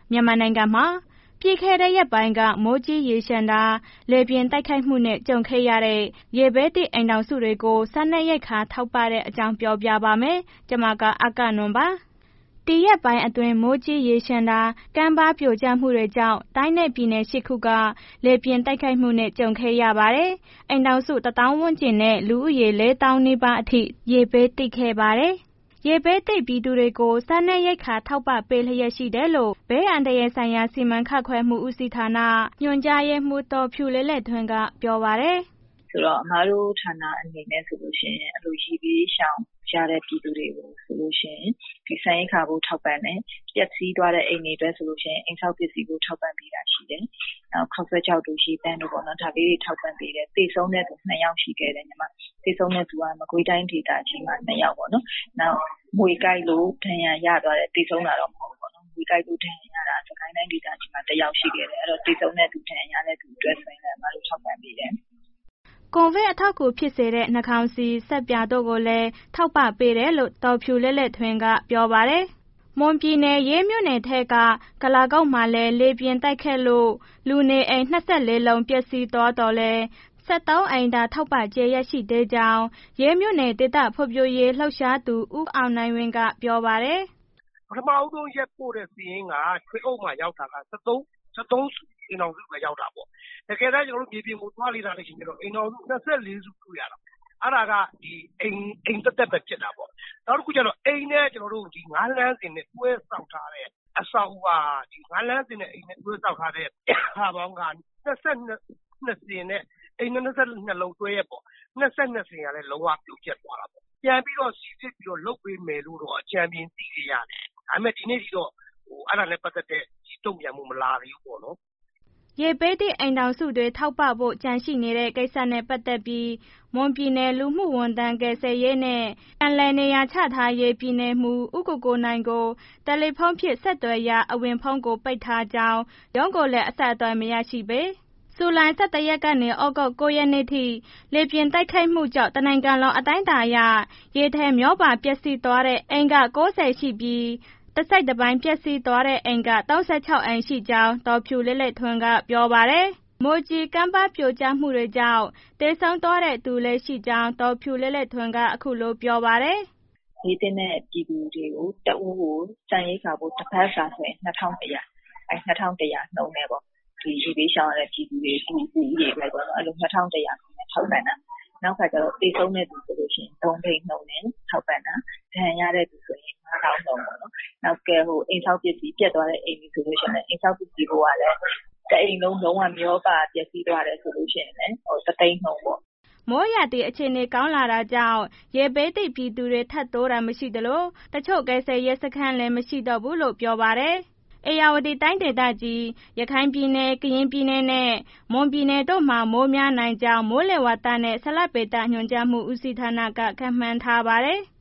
မြန်မာနိုင်ငံမှာပြီးခဲ့တဲ့ရက်ပိုင်းကမိုးကြီးရေလျှံတာလေပြင်းတိုက်ခတ်မှုနဲ့ကြုံခဲ့ရတဲ့ရေဘေးသင့်အိမ်ထောင်စုတွေကိုစားနပ်ရိက္ခာထောက်ပံ့တဲ့အကြောင်းပြောပြပါမယ်။ကျွန်မကအကနွန်ပါ။ဒီရက်ပိုင်းအတွင်းမိုးကြီးရေလျှံတာကမ်းပါးပြိုကျမှုတွေကြောင့်တိုင်းနဲ့ပြည်နယ် 8 ခုကလေပြင်းတိုက်ခတ်မှုနဲ့ကြုံခဲ့ရပါတယ်။အိမ်ထောင်စု 1000 ဝန်းကျင်နဲ့လူဦးရေ 4000 နီးပါးအထိရေဘေးသင့်ခဲ့ပါတယ်။ရေဘေးသင့်ပြည်သူတွေကိုစားနပ်ရိက္ခာထောက်ပံ့ပေးလျက်ရှိတယ်လို့ဘေးအန္တရာယ်ဆိုင်ရာစီမံခန့်ခွဲမှုဦးစီးဌာနညွှန်ကြားရေးမှူးဒေါ်ဖြူလဲ့လဲ့ထွန်းကပြောပါတယ်။ဆိုတော့အမားတို့ဌာနအနေနဲ့ဆိုလို့ရှိရင်ရေဘေးရှောင်ရတဲ့ပြည်သူတွေကိုဆိုလို့ရှိရင်ဒီဆန်ရိက္ခာကိုထောက်ပံ့တယ်ပျက်စီးသွားတဲ့အိမ်တွေအတွက်ဆိုလို့ရှိရင်အိမ်ဆောက်ပစ္စည်းကိုထောက်ပံ့ပေးတာရှိတယ်နောက်ခောက်ဆွဲခြောက်တို့ရေပန်းတို့ပေါ့နော်ဒါလေးတွေထောက်ပံ့ပေးတယ်သေဆုံးတဲ့သူ2 ယောက်ရှိခဲ့တယ်ညီမသေဆုံးတဲ့သူကမကွေးတိုင်းဒေသကြီးမှာ2 ယောက်ပေါ့နော်နောက်မွေကိုက်လို့ဒဏ်ရာရသွားတယ်သေဆုံးတာတော့မဟုတ်ဘူးပေါ့နော်မွေကိုက်လို့ဒဏ်ရာရတာစကိုင်းတိုင်းဒေသကြီးမှာ1 ယောက်ရှိခဲ့တယ်အဲ့တော့သေဆုံးတဲ့သူဒဏ်ရာရတဲ့သူအတွက်ဆိုရင်လည်းအမားတို့ထောက်ပံ့ပေးတယ်ကိုဗစ်အထောက်အကူဖြစ်စေတဲ့နှာခေါင်းစည်း၊ဆပ်ပြာတို့ကိုလည်းထောက်ပံ့ပေးတယ်လို့ဒေါ်ဖြူလဲ့လဲ့ထွန်းကပြောပါတယ်။မွန်ပြည်နယ်ရေးမြို့နယ်ထဲကကုလားကုတ်မှာလည်းလေပြင်းတိုက်ခတ်လို့လူနေအိမ်24 လုံးပျက်စီးသွားတော့လည်း73 အိမ်သာထောက်ပံ့ကြေးရရှိသေးကြောင်းရေးမြို့နယ်ဒေသဖွံ့ဖြိုးရေးလှုပ်ရှားသူဦးအောင်နိုင်ဝင်းကပြောပါတယ်။ပထမဆုံးရက်ပို့တဲ့စာရင်းကထွေအုပ်မှာရောက်တာက73အိမ်ထောင်စုပဲရောက်တာပေါ့တကယ်တမ်းကျွန်တော်တို့မြေပြင်ကိုသွားလေ့လာလို့ရှိရင်တော့အိမ်ထောင်စု24 စုတွေ့ရတာအဲ့ဒါကဒီအိမ်တက်ပဲဖြစ်တာပေါ့နောက်တစ်ခုကျတော့အိမ်နဲ့ကျွန်တော်တို့ဒီ9 လမ်းစဉ်နဲ့တွဲဆောက်ထားတဲ့အဆောက်အဦဒီ9 လမ်းစဉ်နဲ့အိမ်နဲ့တွဲဆောက်ထားတဲ့ဟာပေါင်းက22 စင်နဲ့အိမ်22 လုံးတွဲရပေါ့22 စင်ကလည်းလုံးဝပြုတ်ကျက်သွားတာပေါ့ပြန်ပြီးတော့စီစစ်ပြီးတော့လုပ်ပေးမယ်လို့တော့အကြံဉာဏ်သိရရတယ်ဒါပေမဲ့ဒီနေ့ဒီတော့အဲ့ဒါနဲ့ပတ်သက်တဲ့တုံ့ပြန်မှုမလာသေးဘူးပေါ့နော်ရေဘေးသင့်အိမ်ထောင်စုတွေထောက်ပံ့ဖို့ကြန့်ရှိနေတဲ့ကိစ္စနဲ့ပတ်သက်ပြီးမွန်ပြည်နယ်လူမှုဝန်ထမ်းကယ်ဆယ်ရေးနဲ့ပြန်လည်နေရာချထားရေးပြည်နယ်မှူးဦးကိုကိုနိုင်ကိုတယ်လီဖုန်းဖြင့်ဆက်သွယ်ရာအဝင်ဖုန်းကိုပိတ်ထားကြောင်းရုံးကိုလည်းအဆက်အသွယ်မရရှိပေဇူလိုင် 17 ရက်ကနေဩဂုတ် 9 ရက်နေ့ထိလေပြင်းတိုက်ခတ်မှုကြောင့်တနိုင်ငံလုံးအတိုင်းအတာအရရေထဲမျောပါပျက်စီးသွားတဲ့အိမ်က90ရှိပြီးတစိတ်တပိုင်းပျက်စီးသွားတဲ့အိမ်က36 အိမ်ရှိကြောင်းဒေါ်ဖြူလဲ့လဲ့ထွန်းကပြောပါတယ်။မိုးကြီးကမ်းပါးပြိုကျမှုတွေကြောင့်သေဆုံးသွားတဲ့သူလည်းရှိကြောင်းဒေါ်ဖြူလဲ့လဲ့ထွန်းကအခုလိုပြောပါတယ်။ဒီတင်တဲ့ပြည်သူတွေကိုတအူးကိုစံရိက္ခာဖို့တစ်ပတ်စာဆိုရင်2100အဲ2100နှုန်းနဲ့ပေါ့ဒီရေဘေးရှောင်ရတဲ့ပြည်သူတွေကူရေလိုက်ပေါ့နော်အဲ့လို2100နဲ့ထောက်ပံ့တာနောက်ခါကျတော့သေဆုံးတဲ့သူဆိုလို့ရှိရင်3 သိန်းနှုန်းနဲ့ထောက်ပံ့တာဒဏ်ရာရတဲ့သူဆိုရင်9000နှုန်းပေါ့နော်နောက်ကဲအိမ်ဆောက်ပစ္စည်းပြတ်သွားတဲ့အိမ်ကြီးဆိုလို့ရှိရင်အိမ်ဆောက်ပစ္စည်းကိုကလည်းတအိမ်လုံးလုံးဝမျောပါပျက်စီးသွားတယ်ဆိုလို့ရှိရင်လည်း3 သိန်းနှုန်းပေါ့မိုးရာသီအခြေအနေကောင်းလာတာကြောင့်ရေဘေးသင့်ပြည်သူတွေထပ်တိုးတာမရှိသလိုတချို့ကယ်ဆယ်ရေးစခန်းလည်းမရှိတော့ဘူးလို့ပြောပါတယ်။ဧရာဝတီတိုင်းဒေသကြီးရခိုင်ပြည်နယ်ကရင်ပြည်နယ်နဲ့မွန်ပြည်နယ်တို့မှာမိုးများနိုင်ကြောင်းမိုးလေဝသနဲ့ဆလဗေဒညွှန်ကြားမှုဦးစီးဌာနကခန့်မှန်းထားပါတယ်။